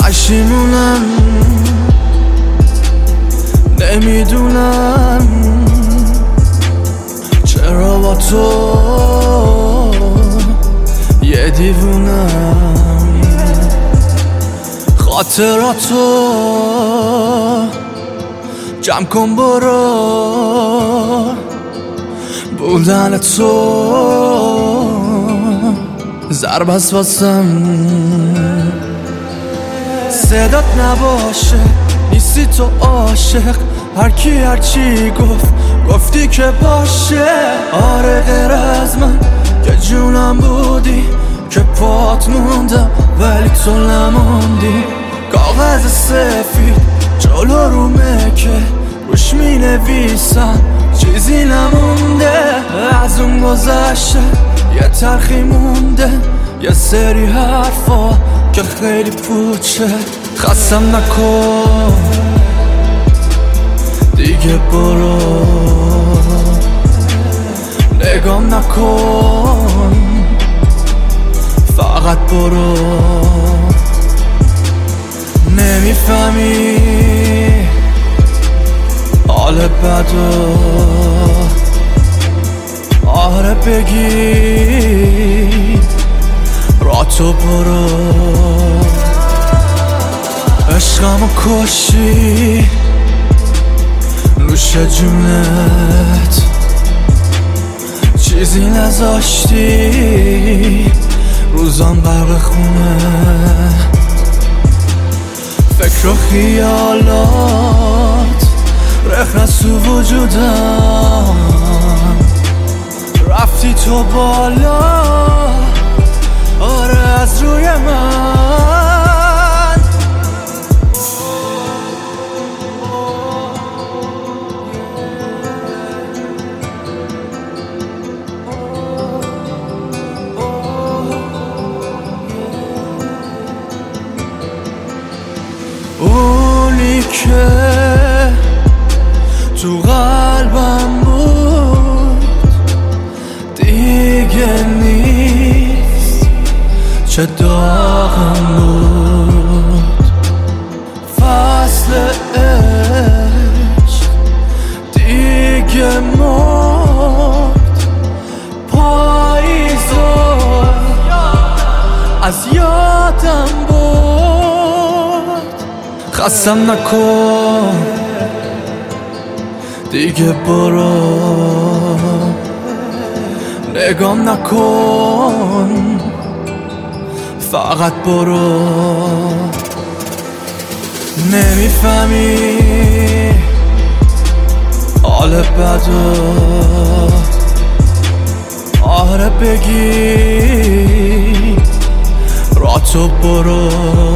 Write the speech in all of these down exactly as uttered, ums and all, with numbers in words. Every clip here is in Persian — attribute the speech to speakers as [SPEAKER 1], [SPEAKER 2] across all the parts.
[SPEAKER 1] پشیمونم، نمیدونم چرا با تو یه دیوونم. خاطراتو جمع کن برو، بودن تو ضرب است واسم. صدات نباشه نیستی تو عاشق، هر کی هر چی گفت گفتی که باشه. آره غیر از من که جونم بودی، که پات موندم ولی تو نموندی. کاغذ سفید جلو رومه که روش می نویسم چیزی نمونده. از اون گذشته یه تلخی مونده، یه سری حرفا که خیلی پوچه. خستم نکن دیگه برو، نگام نکن فقط برو. نمیفهمی حال بدو، آره بگی را تو برو. عشقمو کشی نوش جونت، چیزی نذاشتی روزان غرق خونه. فکر و خیالات رخنست تو وجودم، رفتی تو بالا آره از روی من. اونی که تو قلبم بود دیگه نیست، چه داغم بود. فصل عشق دیگه مرد، پاییزو از یادم بود. خستم نکن دیگه برو، نگام نکن فقط برو. نمیفهمی حال بدو، آره بگی را تو برو.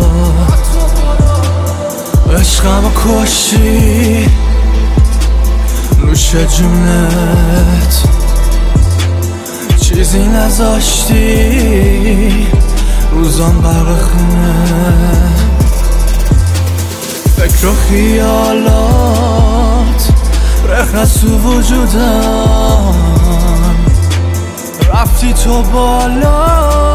[SPEAKER 1] عشقمو کشی نوش جونت، چیزی نذاشتی روزان غرق خونه. فکر و خیالات رخنست تو وجودم، رفتی تو بالا